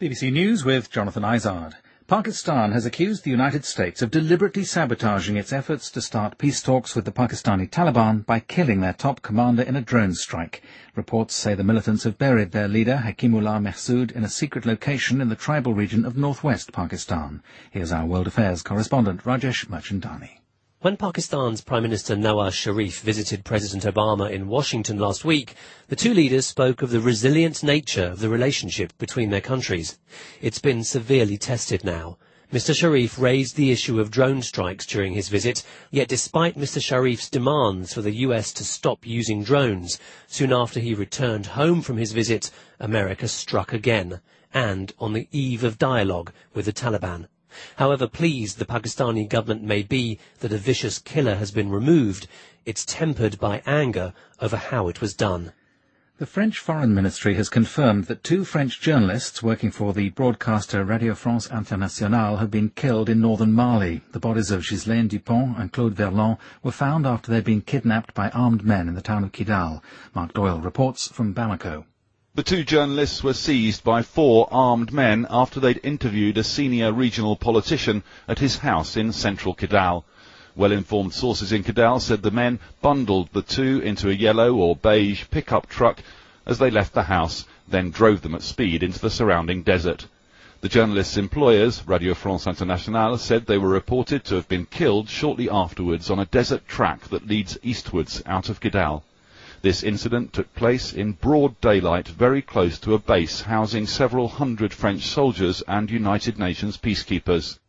BBC News with Jonathan Izard. Pakistan has accused the United States of deliberately sabotaging its efforts to start peace talks with the Pakistani Taliban by killing their top commander in a drone strike. Reports say the militants have buried their leader, Hakimullah Mahsood, in a secret location in the tribal region of northwest Pakistan. Here's our World Affairs correspondent, Rajesh Merchandani. When Pakistan's Prime Minister Nawaz Sharif visited President Obama in Washington last week, the two leaders spoke of the resilient nature of the relationship between their countries. It's been severely tested now. Mr. Sharif raised the issue of drone strikes during his visit, yet despite Mr. Sharif's demands for the US to stop using drones, soon after he returned home from his visit, America struck again, and on the eve of dialogue with the Taliban. However pleased the Pakistani government may be that a vicious killer has been removed, it's tempered by anger over how it was done. The French Foreign Ministry has confirmed that two French journalists working for the broadcaster Radio France Internationale have been killed in northern Mali. The bodies of Ghislaine Dupont and Claude Verlon were found after they'd been kidnapped by armed men in the town of Kidal. Mark Doyle reports from Bamako. The two journalists were seized by 4 armed men after they'd interviewed a senior regional politician at his house in central Kidal. Well-informed sources in Kidal said the men bundled the two into a yellow or beige pickup truck as they left the house, then drove them at speed into the surrounding desert. The journalists' employers, Radio France Internationale, said they were reported to have been killed shortly afterwards on a desert track that leads eastwards out of Kidal. This incident took place in broad daylight very close to a base housing several hundred French soldiers and United Nations peacekeepers.